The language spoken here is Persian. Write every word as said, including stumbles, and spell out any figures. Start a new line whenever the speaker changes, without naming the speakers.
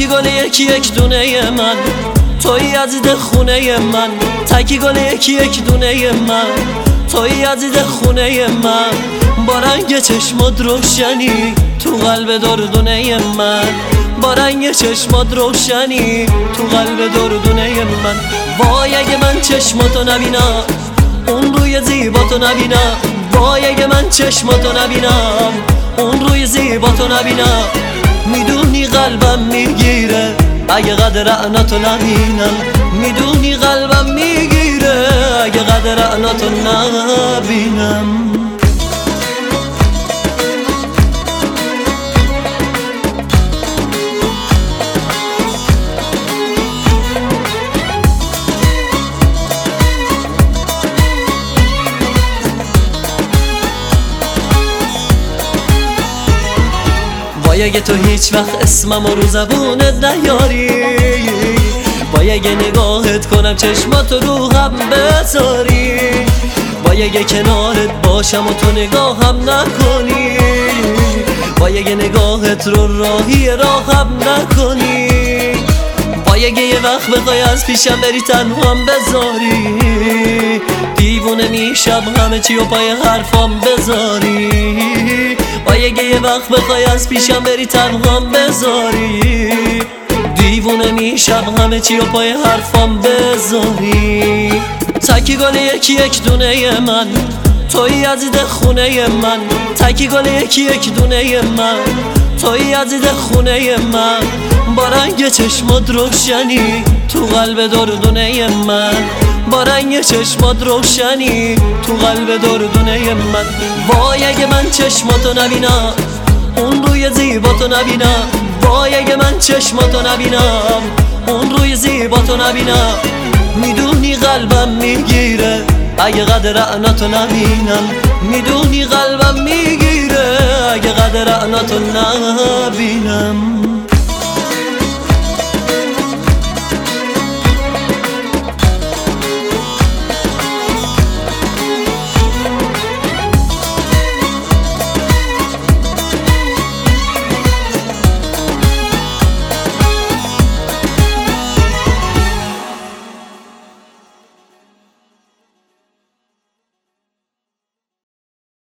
تکی گل یکی یک دونه من، توی عزیز خونه من. تکی گل یکی یک دونه من، توی عزیز خونه من. با رنگ چشمات روشنی تو قلب دردونه من، با رنگ چشمات روشنی تو قلب دردونه من. وای اگه من چشماتو نبینم، اون روی زیباتو نبینم. وای اگه من چشماتو نبینم، اون روی زیباتو نبینم. میدونی قلبم میگیره اگه قدر عناتو نبینم. میدونی قلبم میگیره اگه قدر عناتو نبینم. وای اگه تو هیچ وقت اسمم رو زبونت نیاری، وای اگه نگاهت کنم چشماتو رو هم بذاری. وای اگه کنارت باشم و تو نگاهم نکنی، وای اگه نگاهت رو راهی راهم نکنی. وای اگه یه وقت بخوای از پیشم بری تنهام بذاری، دیوونه میشم همه چی و پای حرفام بذاری. وای اگه یه وقت بخوای از پیشم بری تنهام بذاری، دیوونه میشم همه چی و پای حرفام بذاری. تکی گل یکی یک دونه من، توی عزیز خونه من. تکی گل یکی یک دونه من، توی عزیز خونه من. با رنگ چشمات روشنی تو قلب دردونه من، با رنگ چشمات روشنی تو قلب دردونه من. وای اگه من چشماتو نبینم، اون روی زیباتو نبینم. وای اگه من چشماتو نبینم، اون روی زیباتو نبینم. میدونی قلبم میگیره اگه قدر عناتو نبینم. میدونی قلبم میگیره اگه قدر عناتو نبینم.